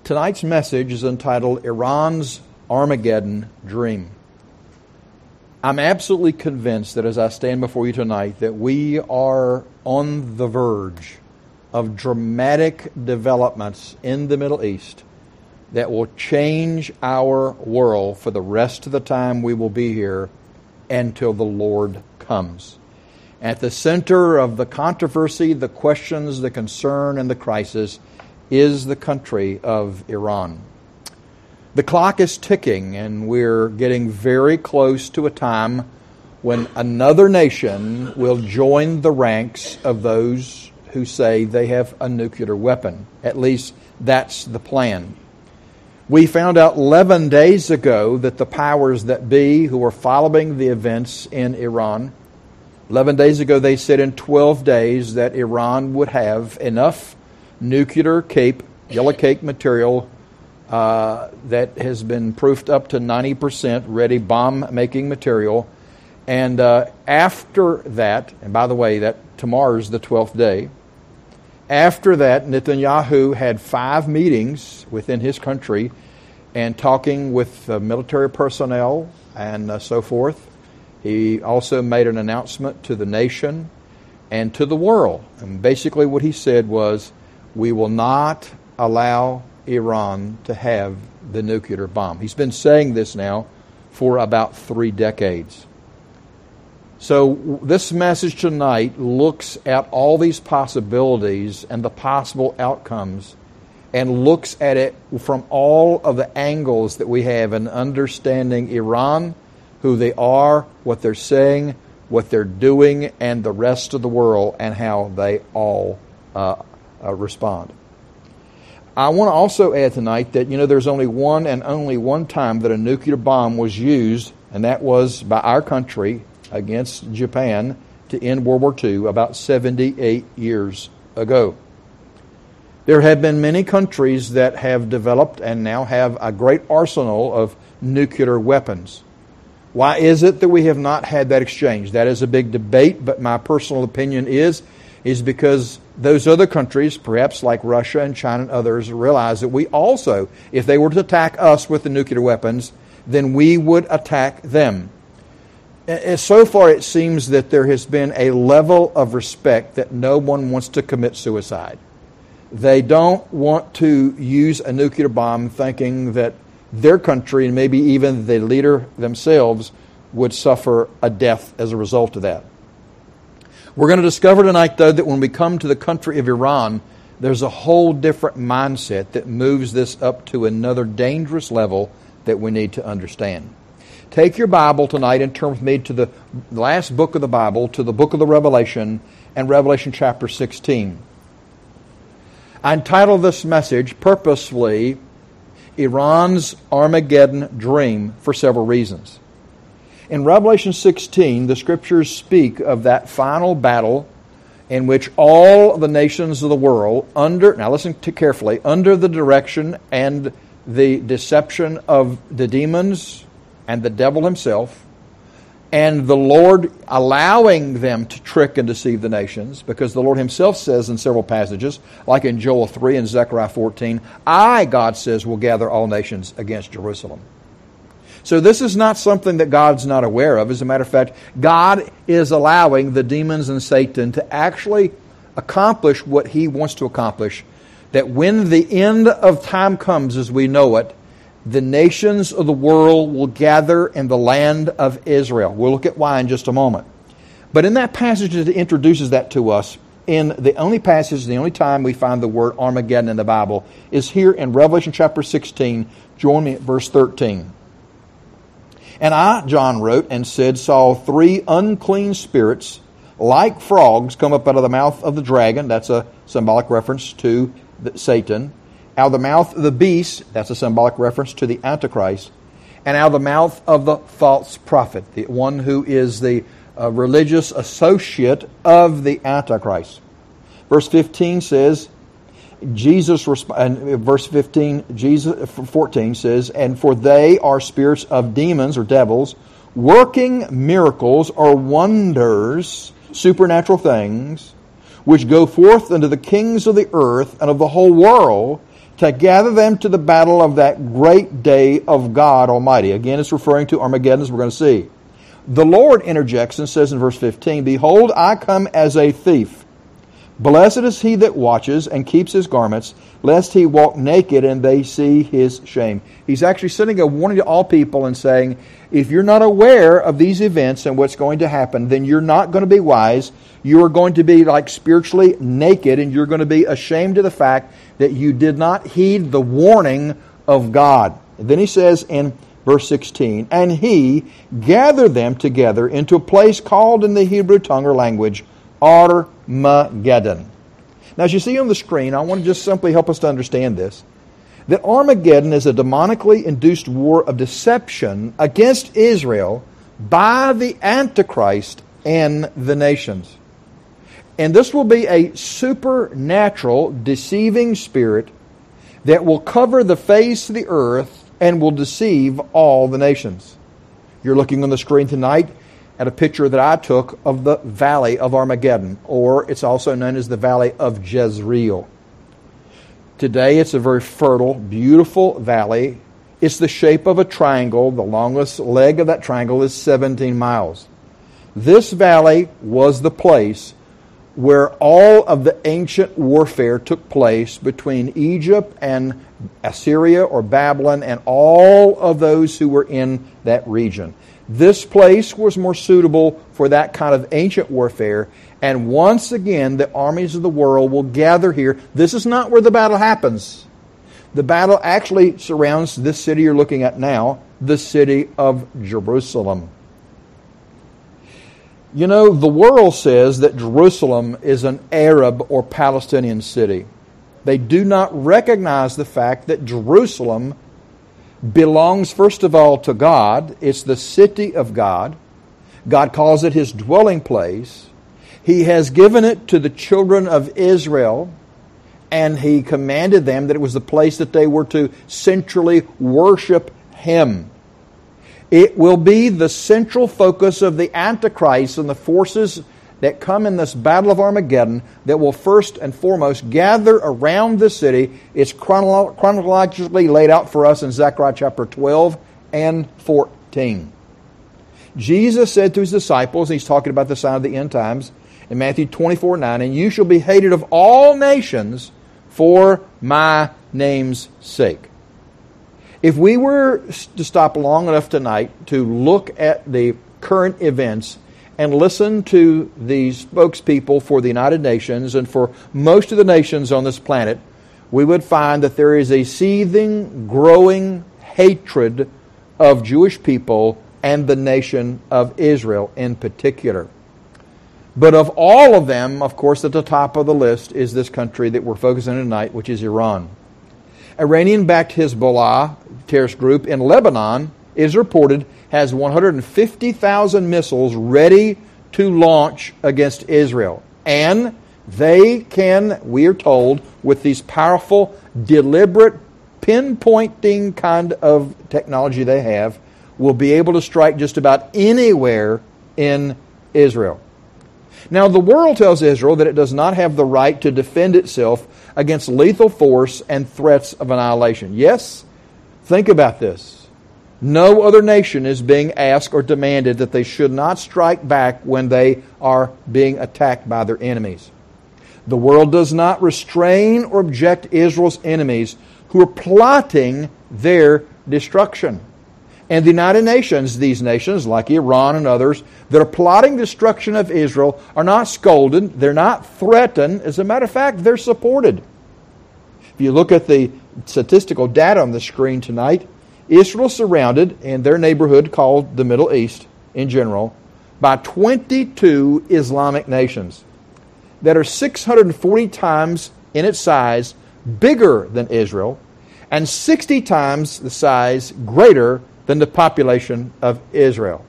Tonight's message is entitled Iran's Armageddon Dream. I'm absolutely convinced that as I stand before you tonight that we are on the verge of dramatic developments in the Middle East that will change our world for the rest of the time we will be here until the Lord comes. At the center of the controversy, the questions, the concern, and the crisis is the country of Iran. The clock is ticking, and we're getting very close to a time when another nation will join the ranks of those who say they have a nuclear weapon. At least that's the plan. We found out 11 days ago that the powers that be who are following the events in Iran, 11 days ago they said in 12 days that Iran would have enough nuclear yellow cake material that has been proofed up to 90% ready bomb-making material. And after that, and by the way, that tomorrow's the 12th day, after that, Netanyahu had 5 meetings within his country and talking with military personnel and so forth. He also made an announcement to the nation and to the world. And basically what he said was, we will not allow Iran to have the nuclear bomb. He's been saying this now for about 3 decades. So this message tonight looks at all these possibilities and the possible outcomes and looks at it from all of the angles that we have in understanding Iran, who they are, what they're saying, what they're doing, and the rest of the world and how they all respond. I want to also add tonight that, there's only one time that a nuclear bomb was used, and that was by our country against Japan to end World War II about 78 years ago. There have been many countries that have developed and now have a great arsenal of nuclear weapons. Why is it that we have not had that exchange? That is a big debate, but my personal opinion is because those other countries, perhaps like Russia and China and others, realize that we also, if they were to attack us with the nuclear weapons, then we would attack them. So far, it seems that there has been a level of respect that no one wants to commit suicide. They don't want to use a nuclear bomb thinking that their country and maybe even the leader themselves would suffer a death as a result of that. We're going to discover tonight, though, that when we come to the country of Iran, there's a whole different mindset that moves this up to another dangerous level that we need to understand. Take your Bible tonight and turn with me to the last book of the Bible, to the book of the Revelation, and Revelation chapter 16. I entitled this message purposefully, Iran's Armageddon Dream, for several reasons. In Revelation 16, the Scriptures speak of that final battle in which all the nations of the world, now listen carefully, under the direction and the deception of the demons and the devil himself, and the Lord allowing them to trick and deceive the nations, because the Lord himself says in several passages, like in Joel 3 and Zechariah 14, I, God says, will gather all nations against Jerusalem. So this is not something that God's not aware of. As a matter of fact, God is allowing the demons and Satan to actually accomplish what he wants to accomplish, that when the end of time comes as we know it, the nations of the world will gather in the land of Israel. We'll look at why in just a moment. But in that passage that introduces that to us, in the only passage, the only time we find the word Armageddon in the Bible is here in Revelation chapter 16. Join me at verse 13. And I, John wrote and said, saw 3 unclean spirits like frogs come up out of the mouth of the dragon. That's a symbolic reference to Satan. Out of the mouth of the beast, that's a symbolic reference to the Antichrist, and out of the mouth of the false prophet, the one who is the religious associate of the Antichrist. Verse 15 says, verse 14 says, and for they are spirits of demons or devils, working miracles or wonders, supernatural things, which go forth unto the kings of the earth and of the whole world to gather them to the battle of that great day of God Almighty. Again, it's referring to Armageddon, as we're going to see. The Lord interjects and says in verse 15, Behold, I come as a thief. Blessed is he that watches and keeps his garments, lest he walk naked and they see his shame. He's actually sending a warning to all people and saying, if you're not aware of these events and what's going to happen, then you're not going to be wise. You are going to be like spiritually naked, and you're going to be ashamed of the fact that you did not heed the warning of God. And then he says in verse 16, And he gathered them together into a place called in the Hebrew tongue or language, Armageddon. Now, as you see on the screen, I want to just simply help us to understand this, that Armageddon is a demonically induced war of deception against Israel by the Antichrist and the nations. And this will be a supernatural, deceiving spirit that will cover the face of the earth and will deceive all the nations. You're looking on the screen tonight at a picture that I took of the Valley of Armageddon, or it's also known as the Valley of Jezreel. Today it's a very fertile, beautiful valley. It's the shape of a triangle. The longest leg of that triangle is 17 miles. This valley was the place where all of the ancient warfare took place between Egypt and Assyria or Babylon and all of those who were in that region. This place was more suitable for that kind of ancient warfare, and once again the armies of the world will gather here. This is not where the battle happens. The battle actually surrounds this city you're looking at now, the city of Jerusalem. You know, the world says that Jerusalem is an Arab or Palestinian city. They do not recognize the fact that Jerusalem belongs, first of all, to God. It's the city of God. God calls it His dwelling place. He has given it to the children of Israel, and He commanded them that it was the place that they were to centrally worship Him. It will be the central focus of the Antichrist and the forces that come in this battle of Armageddon that will first and foremost gather around the city. It's chronologically laid out for us in Zechariah chapter 12 and 14. Jesus said to His disciples, He's talking about the sign of the end times, in Matthew 24:9, And you shall be hated of all nations for my name's sake. If we were to stop long enough tonight to look at the current events and listen to the spokespeople for the United Nations and for most of the nations on this planet, we would find that there is a seething, growing hatred of Jewish people and the nation of Israel in particular. But of all of them, of course, at the top of the list is this country that we're focusing on tonight, which is Iran. Iranian-backed Hezbollah terrorist group in Lebanon is reported has 150,000 missiles ready to launch against Israel. And they can, we are told, with these powerful, deliberate, pinpointing kind of technology they have, will be able to strike just about anywhere in Israel. Now, the world tells Israel that it does not have the right to defend itself against lethal force and threats of annihilation. Yes, think about this. No other nation is being asked or demanded that they should not strike back when they are being attacked by their enemies. The world does not restrain or object Israel's enemies who are plotting their destruction. And the United Nations, these nations like Iran and others that are plotting destruction of Israel are not scolded, they're not threatened. As a matter of fact, they're supported. If you look at the statistical data on the screen tonight, Israel is surrounded in their neighborhood called the Middle East in general by 22 Islamic nations that are 640 times in its size bigger than Israel and 60 times the size greater than the population of Israel.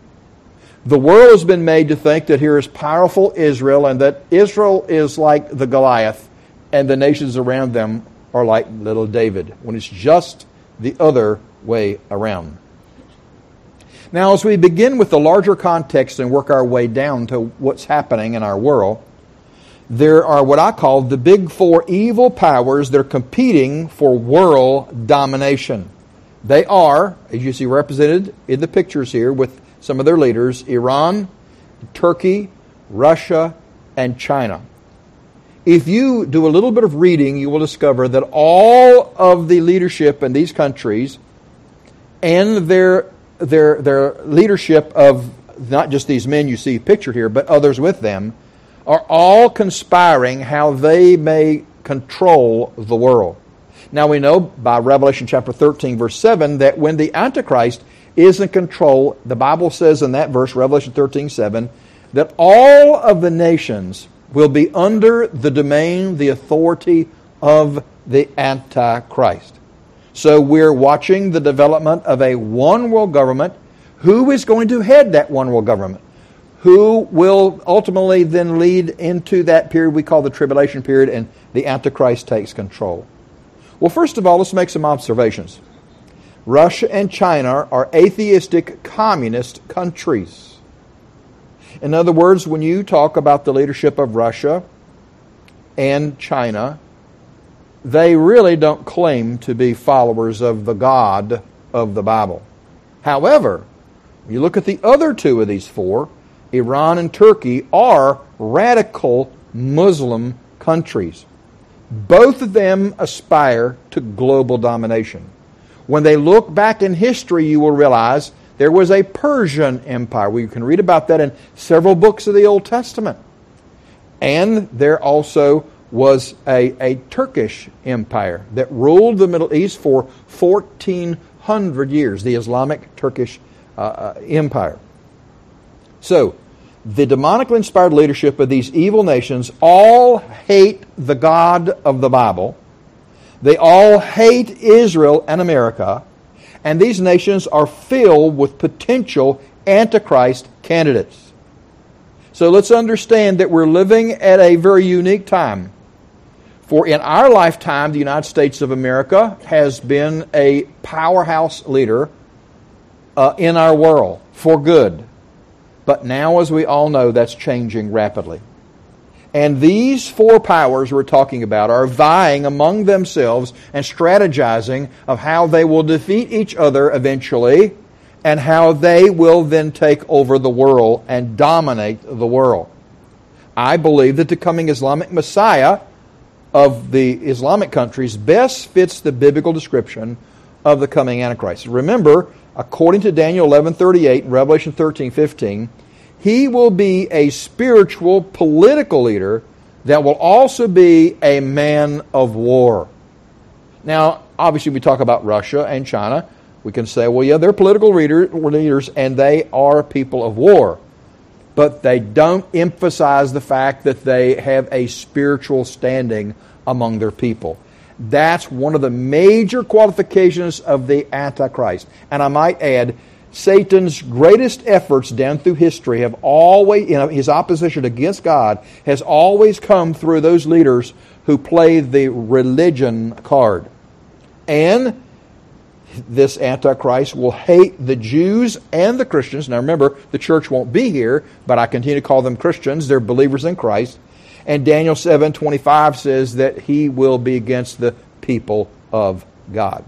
The world has been made to think that here is powerful Israel and that Israel is like the Goliath and the nations around them are like little David, when it's just the other way around. Now, as we begin with the larger context and work our way down to what's happening in our world, there are what I call the big four evil powers that are competing for world domination. They are, as you see represented in the pictures here with some of their leaders, Iran, Turkey, Russia, and China. If you do a little bit of reading, you will discover that all of the leadership in these countries and their leadership of not just these men you see pictured here, but others with them, are all conspiring how they may control the world. Now we know by Revelation chapter 13, verse 7, that when the Antichrist is in control, the Bible says in that verse, Revelation 13, 7, that all of the nations will be under the domain, the authority of the Antichrist. So we're watching the development of a one world government. Who is going to head that one world government? Who will ultimately then lead into that period we call the tribulation period, and the Antichrist takes control? Well, first of all, let's make some observations. Russia and China are atheistic communist countries. In other words, when you talk about the leadership of Russia and China, they really don't claim to be followers of the God of the Bible. However, you look at the other two of these four, Iran and Turkey, are radical Muslim countries. Both of them aspire to global domination. When they look back in history, you will realize there was a Persian empire. We can read about that in several books of the Old Testament. And there also was a Turkish empire that ruled the Middle East for 1,400 years, the Islamic Turkish empire. So, the demonically inspired leadership of these evil nations all hate the God of the Bible. They all hate Israel and America. And these nations are filled with potential Antichrist candidates. So let's understand that we're living at a very unique time. For in our lifetime, the United States of America has been a powerhouse leader in our world for good. But now, as we all know, that's changing rapidly. And these four powers we're talking about are vying among themselves and strategizing of how they will defeat each other eventually, and how they will then take over the world and dominate the world. I believe that the coming Islamic Messiah of the Islamic countries best fits the biblical description of the coming Antichrist. Remember, according to Daniel 11:38 and Revelation 13:15, he will be a spiritual, political leader that will also be a man of war. Now, obviously, we talk about Russia and China. We can say, well, yeah, they're political leaders and they are people of war. But they don't emphasize the fact that they have a spiritual standing among their people. That's one of the major qualifications of the Antichrist. And I might add, Satan's greatest efforts down through history have always, his opposition against God has always come through those leaders who play the religion card. And this Antichrist will hate the Jews and the Christians. Now remember, the church won't be here, but I continue to call them Christians. They're believers in Christ. And Daniel 7:25 says that he will be against the people of God.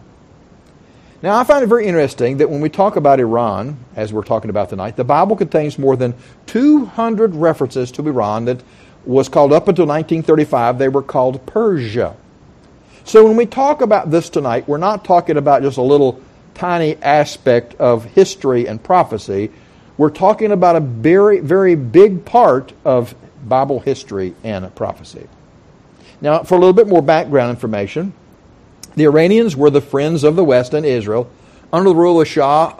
Now, I find it very interesting that when we talk about Iran, as we're talking about tonight, the Bible contains more than 200 references to Iran that was called up until 1935. They were called Persia. So when we talk about this tonight, we're not talking about just a little tiny aspect of history and prophecy. We're talking about a very, very big part of Bible history and prophecy. Now, for a little bit more background information, the Iranians were the friends of the West and Israel under the rule of Shah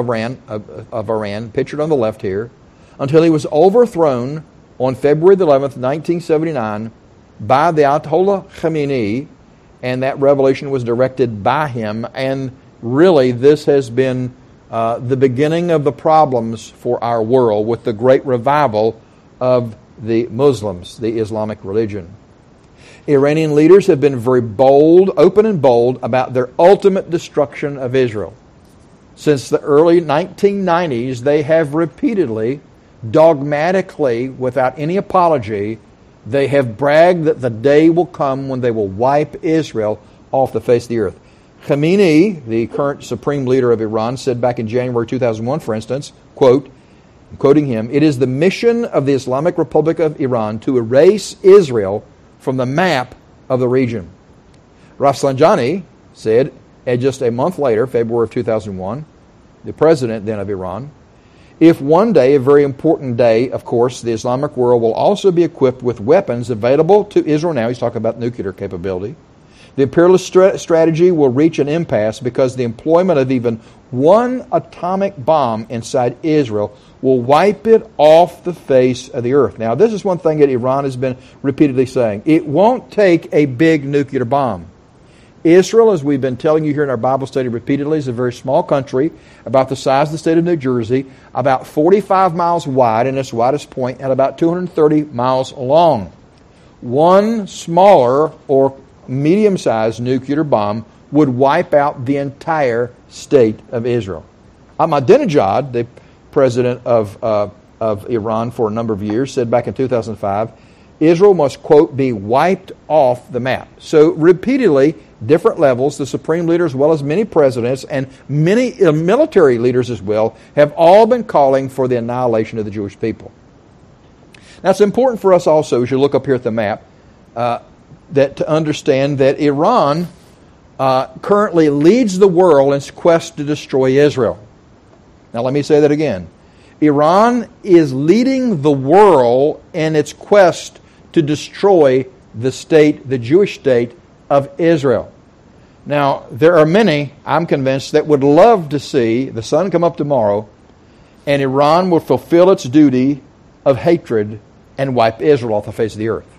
of Iran, pictured on the left here, until he was overthrown on February the 11th, 1979, by the Ayatollah Khamenei, and that revelation was directed by him. And really, this has been the beginning of the problems for our world with the great revival of the Muslims, the Islamic religion. Iranian leaders have been very bold, open and bold, about their ultimate destruction of Israel. Since the early 1990s, they have repeatedly, dogmatically, without any apology, They have bragged that the day will come when they will wipe Israel off the face of the earth. Khamenei, the current supreme leader of Iran, said back in January 2001, for instance, quote, I'm quoting him, "It is the mission of the Islamic Republic of Iran to erase Israel from the map of the region." Rafsanjani said, and just a month later, February of 2001, the president then of Iran, "If one day, a very important day, of course, the Islamic world will also be equipped with weapons available to Israel now," he's talking about nuclear capability, "the imperialist strategy will reach an impasse because the employment of even one atomic bomb inside Israel will wipe it off the face of the earth." Now, this is one thing that Iran has been repeatedly saying. It won't take a big nuclear bomb. Israel, as we've been telling you here in our Bible study repeatedly, is a very small country, about the size of the state of New Jersey, about 45 miles wide in its widest point, and about 230 miles long. One smaller or medium-sized nuclear bomb would wipe out the entire state of Israel. Ahmadinejad, the president of Iran for a number of years, said back in 2005, Israel must, quote, be wiped off the map. So repeatedly, different levels, the supreme leader as well as many presidents and many military leaders as well, have all been calling for the annihilation of the Jewish people. Now it's important for us also, as you look up here at the map, that to understand that Iran currently leads the world in its quest to destroy Israel. Now let me say that again. Iran is leading the world in its quest to destroy the state, the Jewish state of Israel. Now, there are many, I'm convinced, that would love to see the sun come up tomorrow and Iran will fulfill its duty of hatred and wipe Israel off the face of the earth.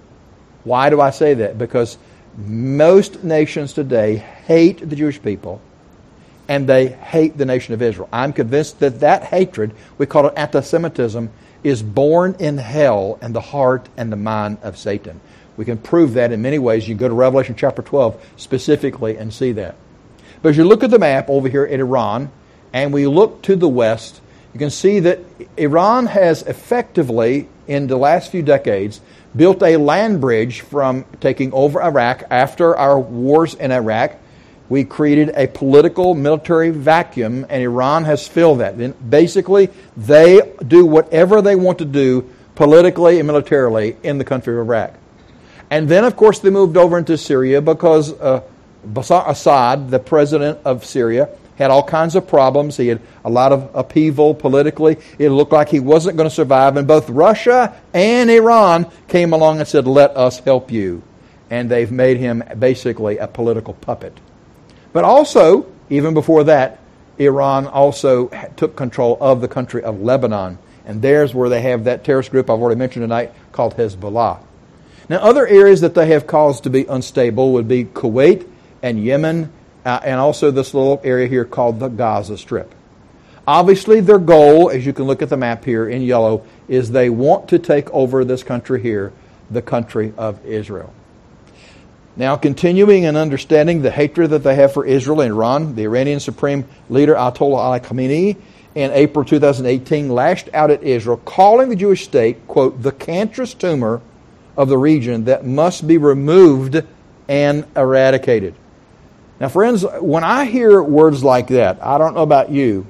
Why do I say that? Because most nations today hate the Jewish people and they hate the nation of Israel. I'm convinced that that hatred, we call it anti-Semitism, is born in hell and the heart and the mind of Satan. We can prove that in many ways. You can go to Revelation chapter 12 specifically and see that. But as you look at the map over here at Iran, and we look to the west, you can see that Iran has effectively, in the last few decades, built a land bridge from taking over Iraq. After our wars in Iraq, we created a political military vacuum, and Iran has filled that. And basically, they do whatever they want to do politically and militarily in the country of Iraq. And then, of course, they moved over into Syria because Bashar Assad, the president of Syria, had all kinds of problems. He had a lot of upheaval politically. It looked like he wasn't going to survive. And both Russia and Iran came along and said, let us help you. And they've made him basically a political puppet. But also, even before that, Iran also took control of the country of Lebanon. And there's where they have that terrorist group I've already mentioned tonight called Hezbollah. Now, other areas that they have caused to be unstable would be Kuwait and Yemen, and also this little area here called the Gaza Strip. Obviously, their goal, as you can look at the map here in yellow, is they want to take over this country here, the country of Israel. Now, continuing and understanding the hatred that they have for Israel and Iran, the Iranian Supreme Leader Ayatollah Ali Khamenei in April 2018 lashed out at Israel, calling the Jewish state, quote, the cancerous tumor of the region that must be removed and eradicated. Now, friends, when I hear words like that, I don't know about you,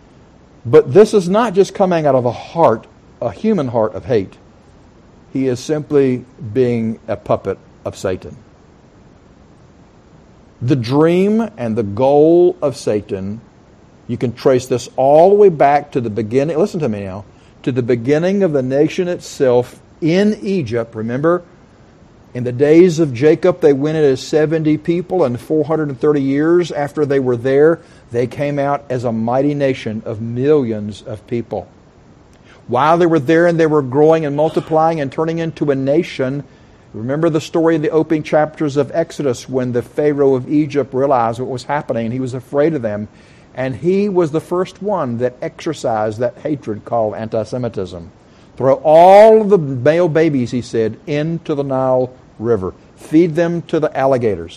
but this is not just coming out of a human heart of hate. He is simply being a puppet of Satan. The dream and the goal of Satan, you can trace this all the way back to the beginning, listen to me now, to the beginning of the nation itself in Egypt. Remember, in the days of Jacob, they went in as 70 people, and 430 years after they were there, they came out as a mighty nation of millions of people. While they were there and they were growing and multiplying and turning into a nation, remember the story in the opening chapters of Exodus when the Pharaoh of Egypt realized what was happening and he was afraid of them. And he was the first one that exercised that hatred called anti-Semitism. Throw all of the male babies, he said, into the Nile River. Feed them to the alligators.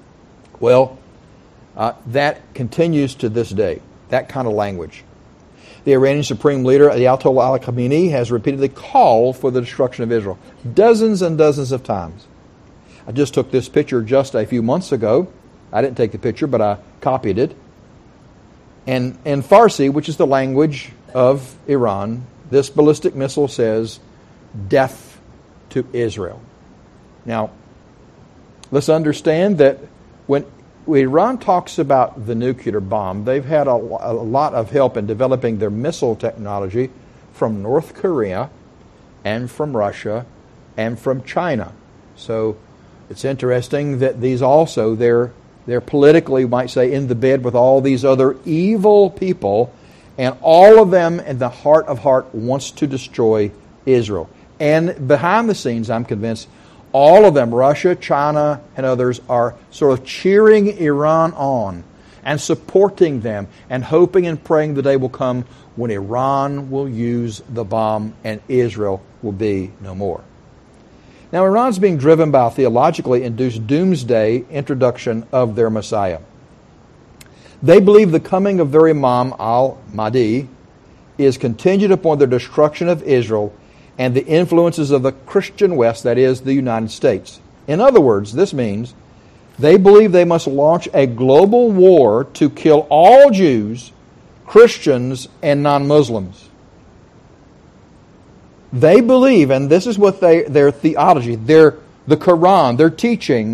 Well, that continues to this day, that kind of language. The Iranian Supreme Leader, Ayatollah Ali Khamenei, has repeatedly called for the destruction of Israel, dozens and dozens of times. I just took this picture just a few months ago. I didn't take the picture, but I copied it. And in Farsi, which is the language of Iran, this ballistic missile says, "Death to Israel." Now, let's understand that when Iran talks about the nuclear bomb, they've had a lot of help in developing their missile technology from North Korea and from Russia and from China. So it's interesting that these also, they're politically, you might say, in the bed with all these other evil people, and all of them in the heart of heart wants to destroy Israel. And behind the scenes, I'm convinced, all of them, Russia, China, and others, are sort of cheering Iran on and supporting them and hoping and praying the day will come when Iran will use the bomb and Israel will be no more. Now, Iran's being driven by a theologically induced doomsday introduction of their Messiah. They believe the coming of their Imam al-Mahdi is contingent upon the destruction of Israel and the influences of the Christian West, that is, the United States. In other words, this means they believe they must launch a global war to kill all Jews, Christians, and non-Muslims. They believe, and this is what their theology, the Quran, their teaching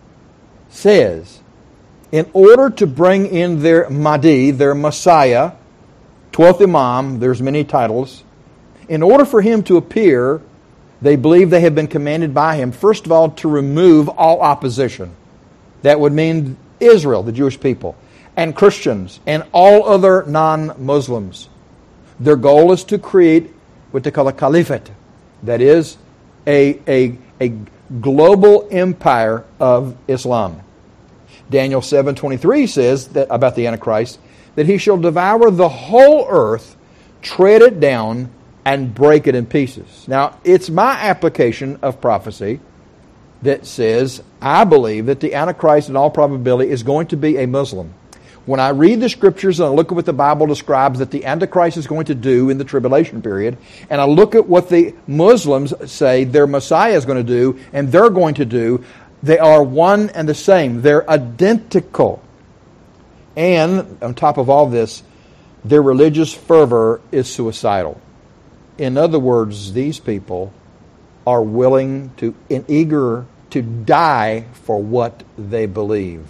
says, in order to bring in their Mahdi, their Messiah, 12th Imam, there's many titles, in order for him to appear, they believe they have been commanded by him, first of all, to remove all opposition. That would mean Israel, the Jewish people, and Christians, and all other non-Muslims. Their goal is to create what they call a caliphate. That is, a global empire of Islam. Daniel 7:23 says that about the Antichrist, that he shall devour the whole earth, tread it down, and break it in pieces. Now, it's my application of prophecy that says, I believe that the Antichrist in all probability is going to be a Muslim. When I read the Scriptures and I look at what the Bible describes that the Antichrist is going to do in the tribulation period, and I look at what the Muslims say their Messiah is going to do, and they're going to do, they are one and the same. They're identical. And on top of all this, their religious fervor is suicidal. In other words, these people are willing to and eager to die for what they believe.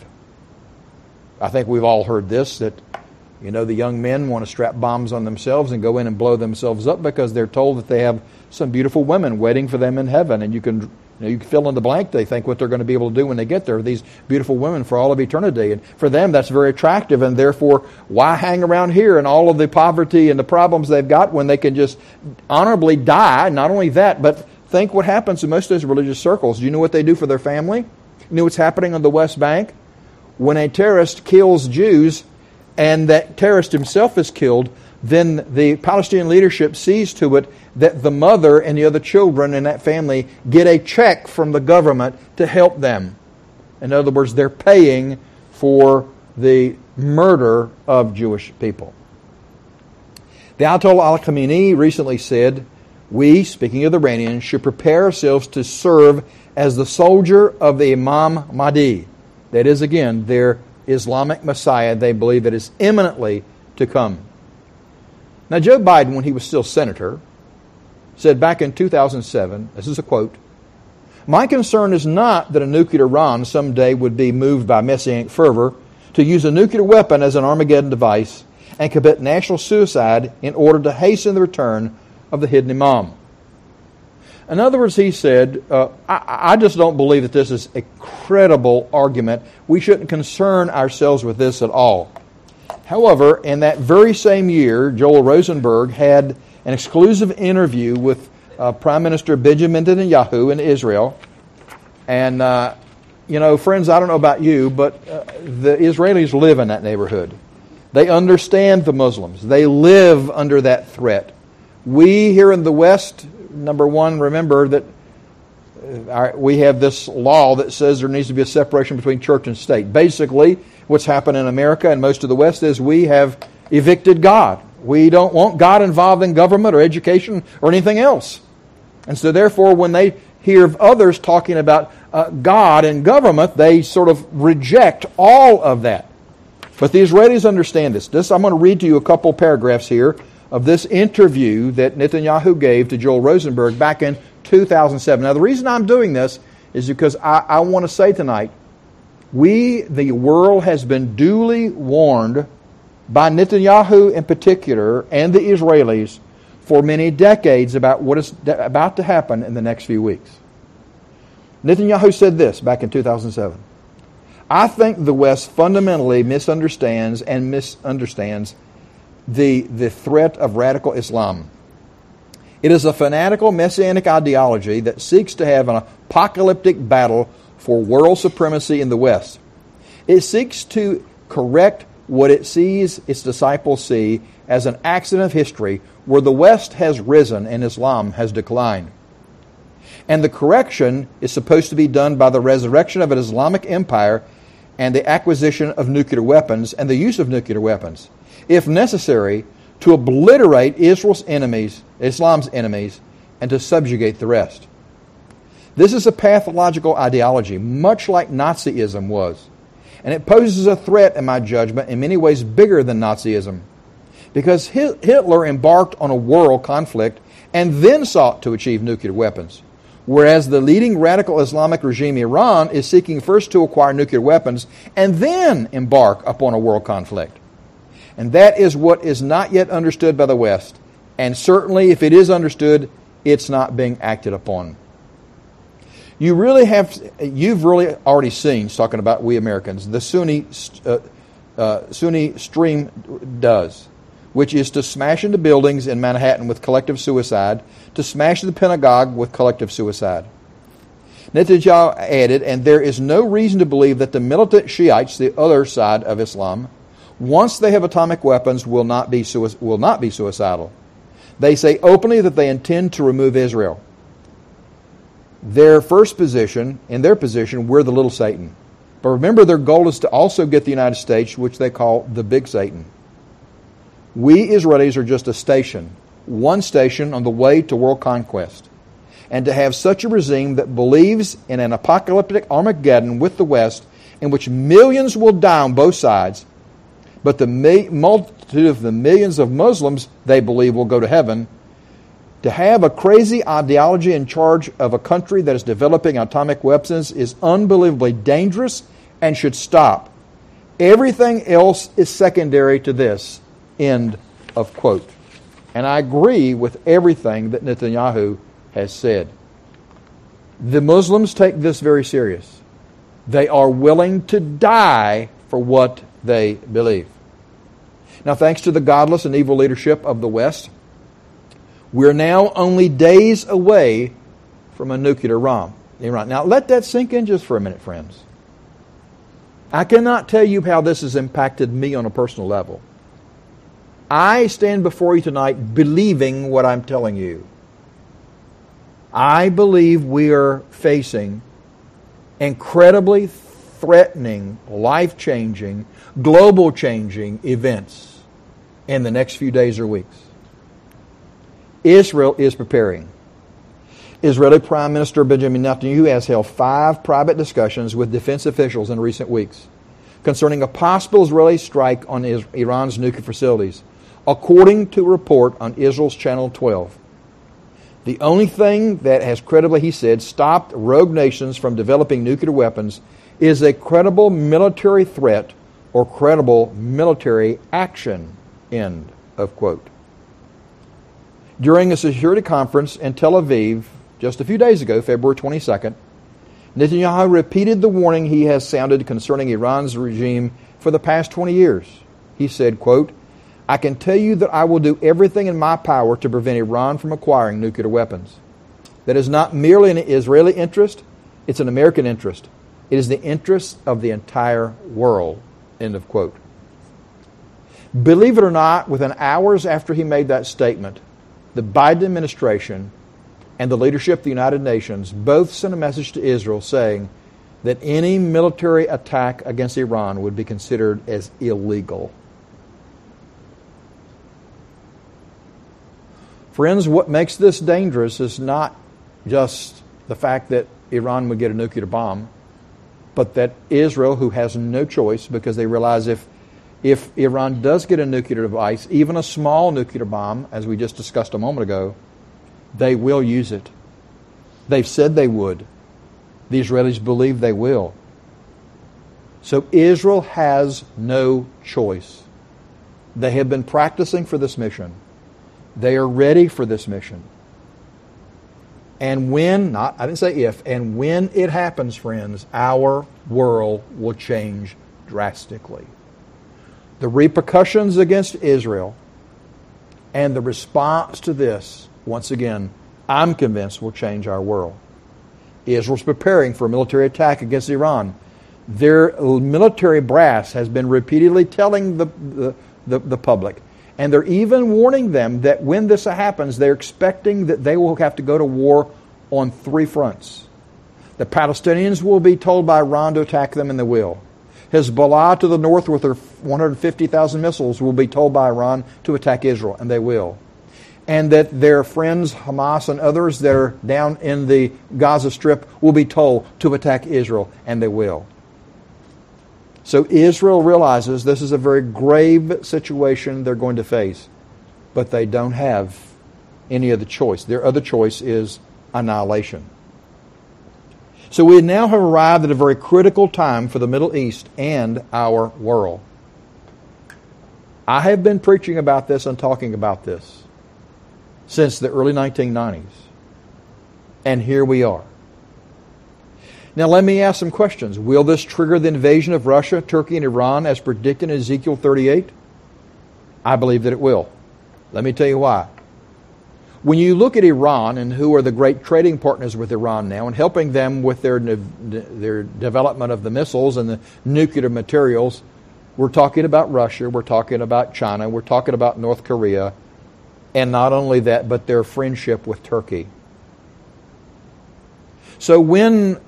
I think we've all heard this, that, the young men want to strap bombs on themselves and go in and blow themselves up because they're told that they have some beautiful women waiting for them in heaven. And you can fill in the blank. They think what they're going to be able to do when they get there, these beautiful women for all of eternity. And for them, that's very attractive. And therefore, why hang around here and all of the poverty and the problems they've got when they can just honorably die? Not only that, but think what happens in most of those religious circles. Do you know what they do for their family? You know what's happening on the West Bank? When a terrorist kills Jews and that terrorist himself is killed, then the Palestinian leadership sees to it that the mother and the other children in that family get a check from the government to help them. In other words, they're paying for the murder of Jewish people. The Ayatollah Ali Khamenei recently said, we, speaking of the Iranians, should prepare ourselves to serve as the soldier of the Imam Mahdi. That is, again, their Islamic Messiah they believe that is imminently to come. Now, Joe Biden, when he was still senator, said back in 2007, this is a quote, "My concern is not that a nuclear Iran someday would be moved by messianic fervor to use a nuclear weapon as an Armageddon device and commit national suicide in order to hasten the return of the hidden Imam." In other words, he said, I just don't believe that this is a credible argument. We shouldn't concern ourselves with this at all. However, in that very same year, Joel Rosenberg had an exclusive interview with Prime Minister Benjamin Netanyahu in Israel. And, friends, I don't know about you, but the Israelis live in that neighborhood. They understand the Muslims. They live under that threat. We here in the West, number one, remember that we have this law that says there needs to be a separation between church and state. Basically, what's happened in America and most of the West is we have evicted God. We don't want God involved in government or education or anything else. And so therefore, when they hear of others talking about God and government, they sort of reject all of that. But the Israelis understand this. I'm going to read to you a couple paragraphs here of this interview that Netanyahu gave to Joel Rosenberg back in 2007. Now, the reason I'm doing this is because I want to say tonight, the world has been duly warned by Netanyahu in particular and the Israelis for many decades about what is about to happen in the next few weeks. Netanyahu said this back in 2007. I think the West fundamentally misunderstands the threat of radical Islam. It is a fanatical messianic ideology that seeks to have an apocalyptic battle for world supremacy in the West. It seeks to correct what it sees its disciples see as an accident of history where the West has risen and Islam has declined. And the correction is supposed to be done by the resurrection of an Islamic empire and the acquisition of nuclear weapons and the use of nuclear weapons, if necessary, to obliterate Islam's enemies, and to subjugate the rest. This is a pathological ideology, much like Nazism was. And it poses a threat, in my judgment, in many ways bigger than Nazism. Because Hitler embarked on a world conflict and then sought to achieve nuclear weapons. Whereas the leading radical Islamic regime, Iran, is seeking first to acquire nuclear weapons and then embark upon a world conflict. And that is what is not yet understood by the West. And certainly, if it is understood, it's not being acted upon. You've really already seen, talking about we Americans, the Sunni stream does, which is to smash into buildings in Manhattan with collective suicide, to smash the Pentagon with collective suicide. Netanyahu added, and there is no reason to believe that the militant Shiites, the other side of Islam, once they have atomic weapons, will not be suicidal. They say openly that they intend to remove Israel. In their position, we're the little Satan. But remember, their goal is to also get the United States, which they call the big Satan. We Israelis are just a station, one station on the way to world conquest. And to have such a regime that believes in an apocalyptic Armageddon with the West, in which millions will die on both sides, but the multitude of the millions of Muslims they believe will go to heaven, to have a crazy ideology in charge of a country that is developing atomic weapons is unbelievably dangerous and should stop. Everything else is secondary to this. End of quote. And I agree with everything that Netanyahu has said. The Muslims take this very serious. They are willing to die for what they believe. Now, thanks to the godless and evil leadership of the West, we're now only days away from a nuclear Iran. Now, let that sink in just for a minute, friends. I cannot tell you how this has impacted me on a personal level. I stand before you tonight believing what I'm telling you. I believe we are facing incredibly threatening, life-changing, global-changing events in the next few days or weeks. Israel is preparing. Israeli Prime Minister Benjamin Netanyahu has held 5 private discussions with defense officials in recent weeks concerning a possible Israeli strike on Iran's nuclear facilities, according to a report on Israel's Channel 12. The only thing that has credibly, he said, stopped rogue nations from developing nuclear weapons is a credible military threat or credible military action. End of quote. During a security conference in Tel Aviv just a few days ago, February 22nd, Netanyahu repeated the warning he has sounded concerning Iran's regime for the past 20 years. He said, quote, I can tell you that I will do everything in my power to prevent Iran from acquiring nuclear weapons. That is not merely an Israeli interest, it's an American interest. It is the interest of the entire world. End of quote. Believe it or not, within hours after he made that statement, the Biden administration and the leadership of the United Nations both sent a message to Israel saying that any military attack against Iran would be considered as illegal. Friends, what makes this dangerous is not just the fact that Iran would get a nuclear bomb, but that Israel, who has no choice, because they realize if Iran does get a nuclear device, even a small nuclear bomb, as we just discussed a moment ago, they will use it. They've said they would. The Israelis believe they will. So Israel has no choice. They have been practicing for this mission. They are ready for this mission. And when, I didn't say if, and when it happens, friends, our world will change drastically. The repercussions against Israel and the response to this, once again, I'm convinced will change our world. Israel's preparing for a military attack against Iran. Their military brass has been repeatedly telling the public, and they're even warning them that when this happens, they're expecting that they will have to go to war on 3 fronts. The Palestinians will be told by Iran to attack them, and they will. Hezbollah to the north with their 150,000 missiles will be told by Iran to attack Israel, and they will. And that their friends, Hamas and others that are down in the Gaza Strip will be told to attack Israel, and they will. So Israel realizes this is a very grave situation they're going to face, but they don't have any other choice. Their other choice is annihilation. So we now have arrived at a very critical time for the Middle East and our world. I have been preaching about this and talking about this since the early 1990s. And here we are. Now let me ask some questions. Will this trigger the invasion of Russia, Turkey, and Iran as predicted in Ezekiel 38? I believe that it will. Let me tell you why. When you look at Iran and who are the great trading partners with Iran now and helping them with their development of the missiles and the nuclear materials, we're talking about Russia, we're talking about China, we're talking about North Korea, and not only that, but their friendship with Turkey. So when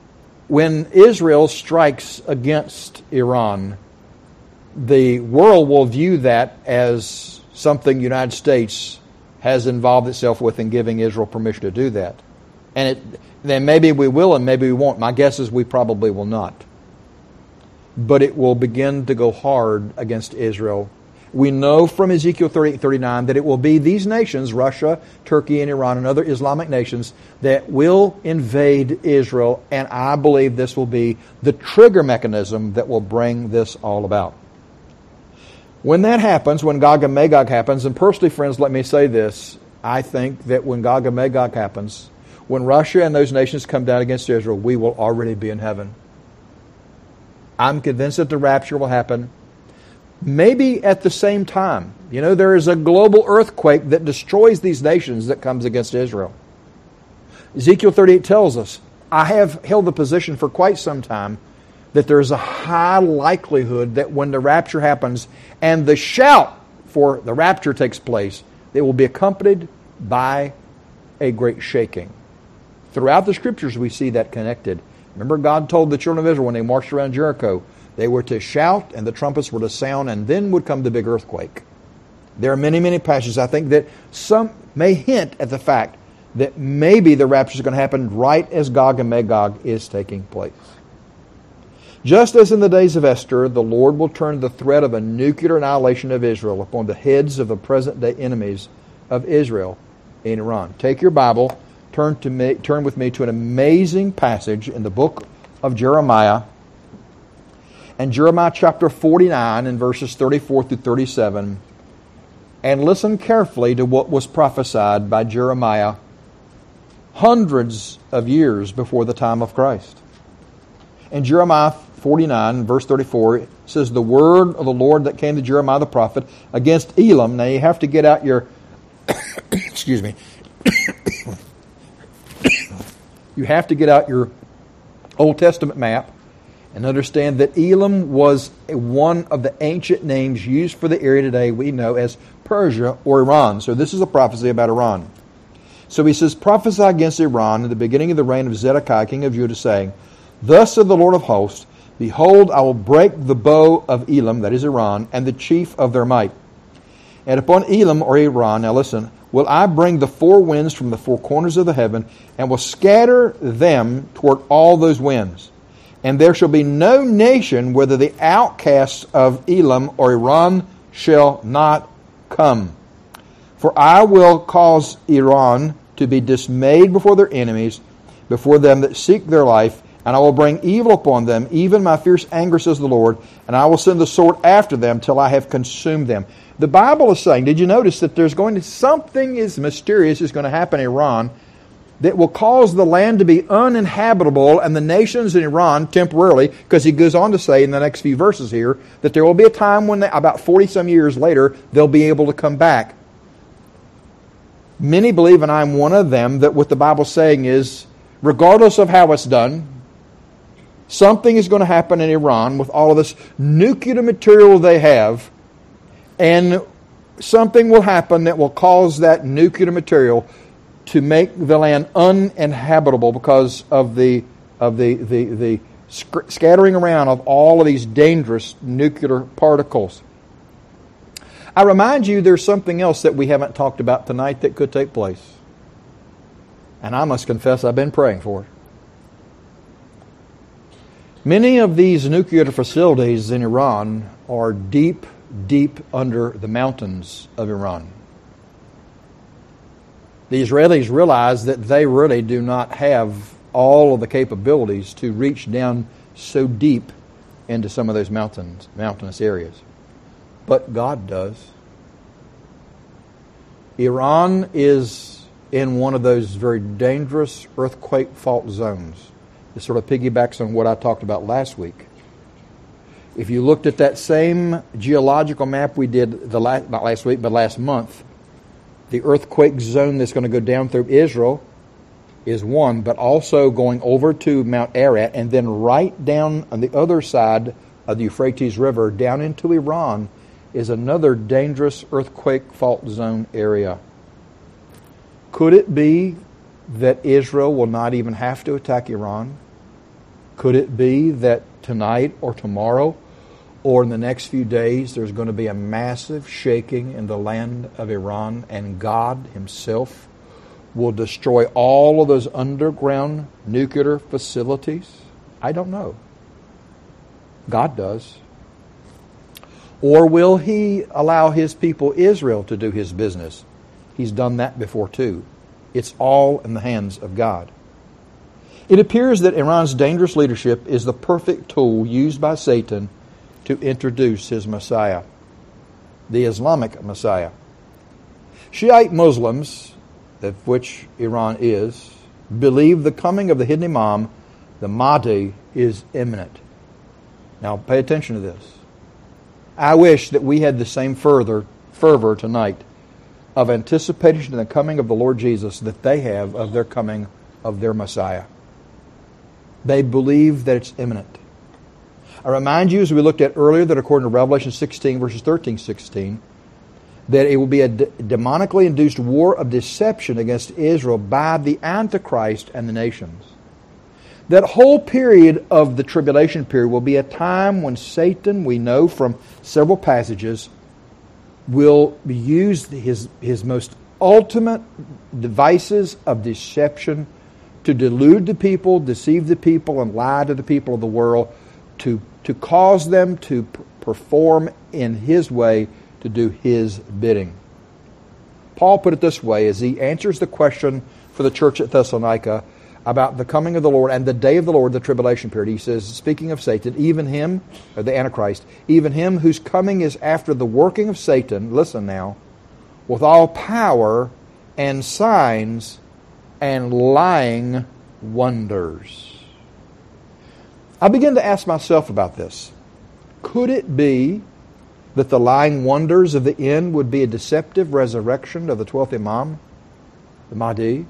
Israel strikes against Iran, the world will view that as something the United States has involved itself with in giving Israel permission to do that. And then maybe we will and maybe we won't. My guess is we probably will not. But it will begin to go hard against Israel. We know from Ezekiel 38-39 that it will be these nations, Russia, Turkey, and Iran, and other Islamic nations, that will invade Israel, and I believe this will be the trigger mechanism that will bring this all about. When that happens, when Gog and Magog happens, and personally, friends, let me say this, I think that when Gog and Magog happens, when Russia and those nations come down against Israel, we will already be in heaven. I'm convinced that the rapture will happen. Maybe at the same time. You know, there is a global earthquake that destroys these nations that comes against Israel. Ezekiel 38 tells us, I have held the position for quite some time that there is a high likelihood that when the rapture happens and the shout for the rapture takes place, it will be accompanied by a great shaking. Throughout the Scriptures we see that connected. Remember, God told the children of Israel when they marched around Jericho, they were to shout and the trumpets were to sound, and then would come the big earthquake. There are many, many passages, I think, that some may hint at the fact that maybe the rapture is going to happen right as Gog and Magog is taking place. Just as in the days of Esther, the Lord will turn the threat of a nuclear annihilation of Israel upon the heads of the present-day enemies of Israel in Iran. Take your Bible, turn with me to an amazing passage in the book of Jeremiah, and Jeremiah chapter 49 and verses 34 through 37, and listen carefully to what was prophesied by Jeremiah hundreds of years before the time of Christ. In Jeremiah 49, verse 34, it says, the word of the Lord that came to Jeremiah the prophet against Elam. Now you have to get out your, excuse me, you have to get out your Old Testament map and understand that Elam was one of the ancient names used for the area today we know as Persia or Iran. So this is a prophecy about Iran. So he says, prophesy against Iran in the beginning of the reign of Zedekiah, king of Judah, saying, thus said the Lord of hosts, behold, I will break the bow of Elam, that is Iran, and the chief of their might. And upon Elam or Iran, now listen, will I bring the four winds from the four corners of the heaven, and will scatter them toward all those winds. And there shall be no nation whither the outcasts of Elam or Iran shall not come. For I will cause Iran to be dismayed before their enemies, before them that seek their life, and I will bring evil upon them, even my fierce anger, says the Lord, and I will send the sword after them till I have consumed them. The Bible is saying, did you notice that there's going to, something is mysterious is going to happen in Iran that will cause the land to be uninhabitable and the nations in Iran temporarily, because he goes on to say in the next few verses here that there will be a time when, about 40-some years later, they'll be able to come back. Many believe, and I'm one of them, that what the Bible's saying is, regardless of how it's done, something is going to happen in Iran with all of this nuclear material they have, and something will happen that will cause that nuclear material to make the land uninhabitable because of the scattering around of all of these dangerous nuclear particles. I remind you there's something else that we haven't talked about tonight that could take place. And I must confess I've been praying for it. Many of these nuclear facilities in Iran are deep, deep under the mountains of Iran. The Israelis realize that they really do not have all of the capabilities to reach down so deep into some of those mountainous areas. But God does. Iran is in one of those very dangerous earthquake fault zones. It sort of piggybacks on what I talked about last week. If you looked at that same geological map we did not last week, but last month, the earthquake zone that's going to go down through Israel is one, but also going over to Mount Ararat and then right down on the other side of the Euphrates River down into Iran is another dangerous earthquake fault zone area. Could it be that Israel will not even have to attack Iran? Could it be that tonight or tomorrow or in the next few days there's going to be a massive shaking in the land of Iran and God Himself will destroy all of those underground nuclear facilities? I don't know. God does. Or will He allow His people Israel to do His business? He's done that before too. It's all in the hands of God. It appears that Iran's dangerous leadership is the perfect tool used by Satan to introduce his Messiah, the Islamic Messiah. Shiite Muslims, of which Iran is, believe the coming of the hidden Imam, the Mahdi, is imminent. Now pay attention to this. I wish that we had the same fervor tonight of anticipation in the coming of the Lord Jesus that they have of their coming of their Messiah. They believe that it's imminent. I remind you, as we looked at earlier, that according to Revelation 16, verses 13-16, that it will be a demonically induced war of deception against Israel by the Antichrist and the nations. That whole period of the tribulation period will be a time when Satan, we know from several passages, will use his most ultimate devices of deception to delude the people, deceive the people, and lie to the people of the world to cause them to perform in his way, to do his bidding. Paul put it this way as he answers the question for the church at Thessalonica about the coming of the Lord and the day of the Lord, the tribulation period. He says, speaking of Satan, even him, or the Antichrist, even him whose coming is after the working of Satan, listen now, with all power and signs and lying wonders. I begin to ask myself about this. Could it be that the lying wonders of the end would be a deceptive resurrection of the 12th Imam, the Mahdi?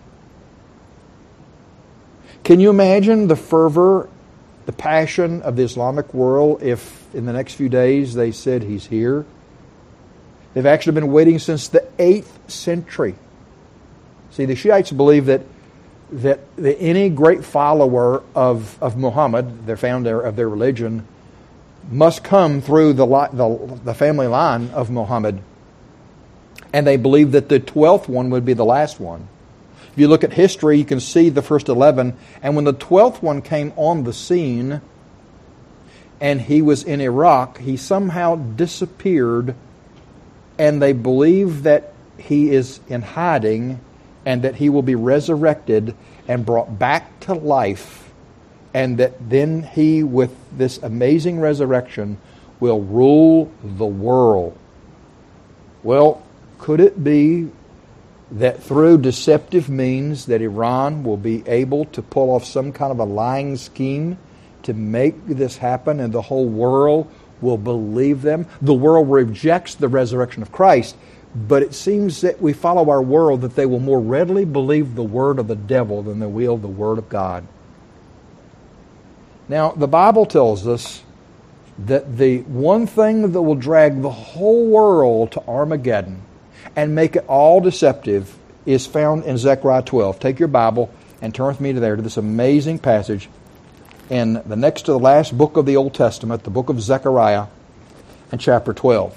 Can you imagine the fervor, the passion of the Islamic world if in the next few days they said he's here? They've actually been waiting since the 8th century. See, the Shiites believe that any great follower of Muhammad, their founder of their religion, must come through the family line of Muhammad. And they believed that the 12th one would be the last one. If you look at history, you can see the first 11. And when the 12th one came on the scene, and he was in Iraq, he somehow disappeared, and they believe that he is in hiding and that he will be resurrected and brought back to life, and that then he, with this amazing resurrection, will rule the world. Well, could it be that through deceptive means that Iran will be able to pull off some kind of a lying scheme to make this happen, and the whole world will believe them? The world rejects the resurrection of Christ, but it seems that we follow our world that they will more readily believe the word of the devil than they will the word of God. Now, the Bible tells us that the one thing that will drag the whole world to Armageddon and make it all deceptive is found in Zechariah 12. Take your Bible and turn with me to this amazing passage in the next to the last book of the Old Testament, the book of Zechariah, and chapter 12.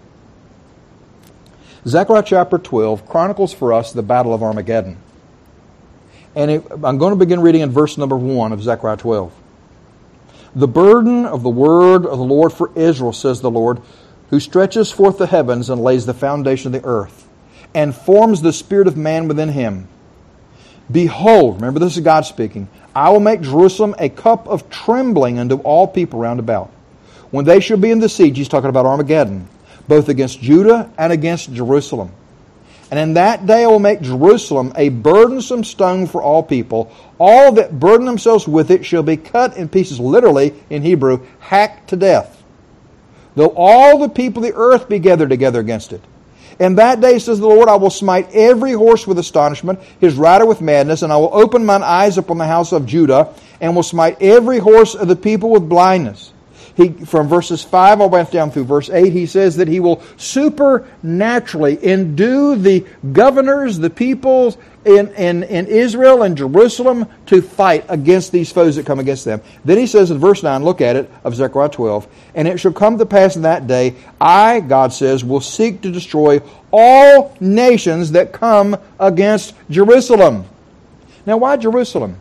Zechariah chapter 12 chronicles for us the Battle of Armageddon. And I'm going to begin reading in verse number 1 of Zechariah 12. The burden of the word of the Lord for Israel, says the Lord, who stretches forth the heavens and lays the foundation of the earth, and forms the spirit of man within him. Behold, remember this is God speaking, I will make Jerusalem a cup of trembling unto all people round about. When they shall be in the siege, he's talking about Armageddon, both against Judah and against Jerusalem. And in that day I will make Jerusalem a burdensome stone for all people. All that burden themselves with it shall be cut in pieces, literally in Hebrew, hacked to death. Though all the people of the earth be gathered together against it. In that day, says the Lord, I will smite every horse with astonishment, his rider with madness, and I will open mine eyes upon the house of Judah, and will smite every horse of the people with blindness. From verses 5 all the way down through verse 8, he says that he will supernaturally endue the governors, the peoples in Israel and Jerusalem to fight against these foes that come against them. Then he says in verse 9, look at it, of Zechariah 12, and it shall come to pass in that day, I, God says, will seek to destroy all nations that come against Jerusalem. Now, why Jerusalem?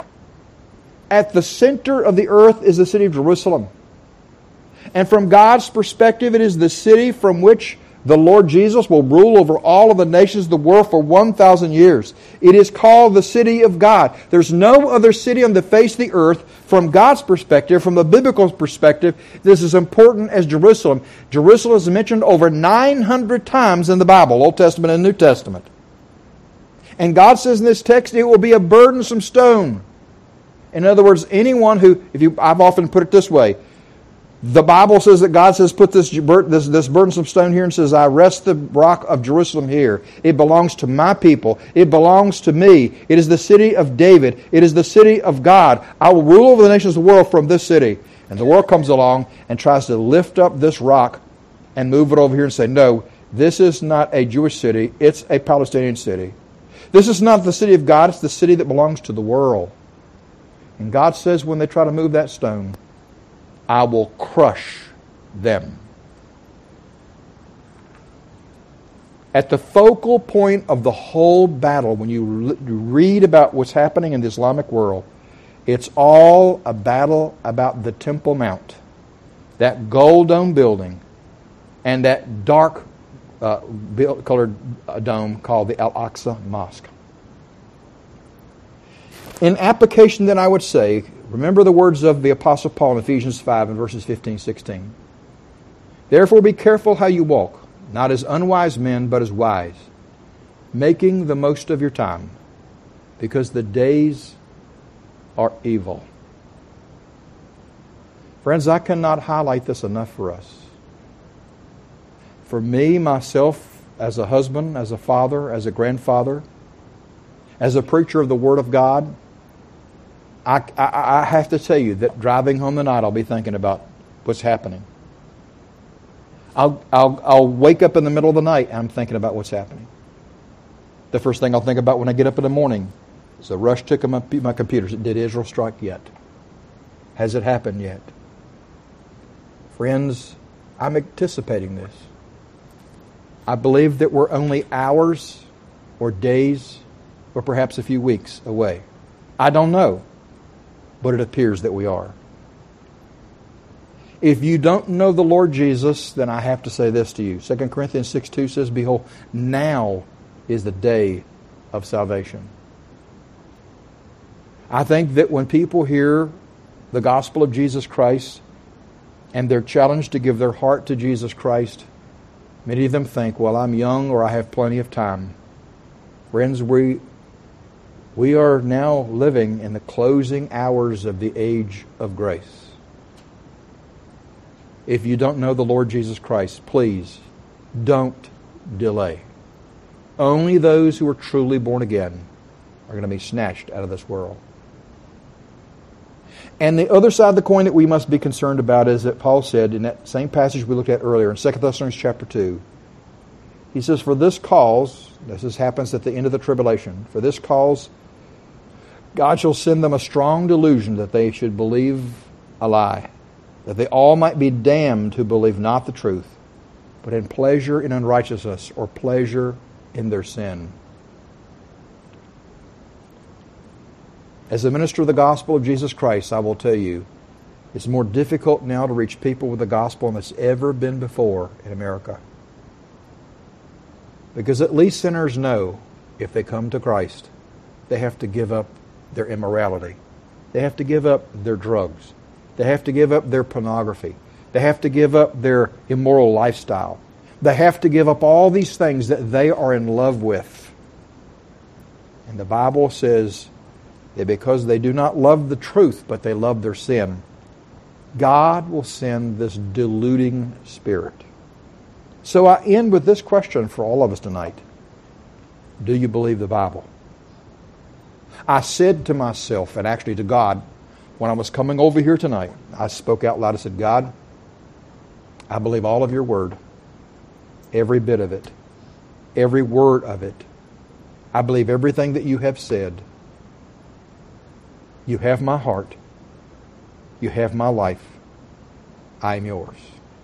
At the center of the earth is the city of Jerusalem. And from God's perspective, it is the city from which the Lord Jesus will rule over all of the nations of the world for 1,000 years. It is called the city of God. There's no other city on the face of the earth from God's perspective, from the biblical perspective, that's as important as Jerusalem. Jerusalem is mentioned over 900 times in the Bible, Old Testament and New Testament. And God says in this text, it will be a burdensome stone. In other words, anyone who, I've often put it this way, the Bible says that God says, put this burdensome stone here, and says, I rest the rock of Jerusalem here. It belongs to my people. It belongs to me. It is the city of David. It is the city of God. I will rule over the nations of the world from this city. And the world comes along and tries to lift up this rock and move it over here and say, no, this is not a Jewish city. It's a Palestinian city. This is not the city of God. It's the city that belongs to the world. And God says when they try to move that stone, I will crush them. At the focal point of the whole battle, when you read about what's happening in the Islamic world, it's all a battle about the Temple Mount, that gold dome building, and that dark colored dome called the Al-Aqsa Mosque. In application, then, I would say, remember the words of the Apostle Paul in Ephesians 5 and verses 15, 16. Therefore be careful how you walk, not as unwise men, but as wise, making the most of your time, because the days are evil. Friends, I cannot highlight this enough for us. For me, myself, as a husband, as a father, as a grandfather, as a preacher of the Word of God, I have to tell you that driving home tonight, I'll be thinking about what's happening. I'll wake up in the middle of the night and I'm thinking about what's happening. The first thing I'll think about when I get up in the morning is a rush to my computer. Did Israel strike yet? Has it happened yet? Friends, I'm anticipating this. I believe that we're only hours or days or perhaps a few weeks away. I don't know, but it appears that we are. If you don't know the Lord Jesus, then I have to say this to you. 2 Corinthians 6:2 says, "Behold, now is the day of salvation." I think that when people hear the gospel of Jesus Christ and they're challenged to give their heart to Jesus Christ, many of them think, well, I'm young or I have plenty of time. Friends, we are now living in the closing hours of the age of grace. If you don't know the Lord Jesus Christ, please don't delay. Only those who are truly born again are going to be snatched out of this world. And the other side of the coin that we must be concerned about is that Paul said in that same passage we looked at earlier in 2 Thessalonians chapter 2, he says, "For this cause," this happens at the end of the tribulation, "for this cause God shall send them a strong delusion that they should believe a lie, that they all might be damned who believe not the truth, but in pleasure in unrighteousness or pleasure in their sin." As a minister of the gospel of Jesus Christ, I will tell you, it's more difficult now to reach people with the gospel than it's ever been before in America. Because at least sinners know if they come to Christ, they have to give up their immorality. They have to give up their drugs. They have to give up their pornography. They have to give up their immoral lifestyle. They have to give up all these things that they are in love with. And the Bible says that because they do not love the truth, but they love their sin, God will send this deluding spirit. So I end with this question for all of us tonight. Do you believe the Bible? I said to myself, and actually to God, when I was coming over here tonight, I spoke out loud. I said, God, I believe all of your word. Every bit of it. Every word of it. I believe everything that you have said. You have my heart. You have my life. I am yours.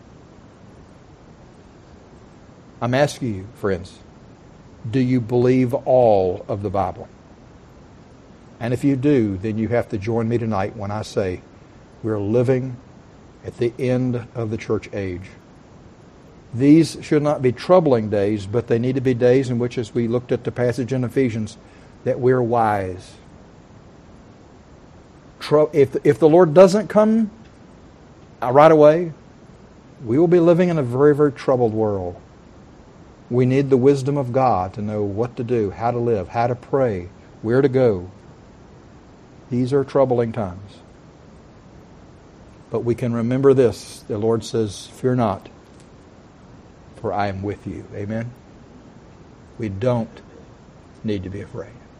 I'm asking you, friends, do you believe all of the Bible? And if you do, then you have to join me tonight when I say we're living at the end of the church age. These should not be troubling days, but they need to be days in which, as we looked at the passage in Ephesians, that we're wise. If the Lord doesn't come right away, we will be living in a very, very troubled world. We need the wisdom of God to know what to do, how to live, how to pray, where to go. These are troubling times. But we can remember this. The Lord says, fear not, for I am with you. Amen? We don't need to be afraid.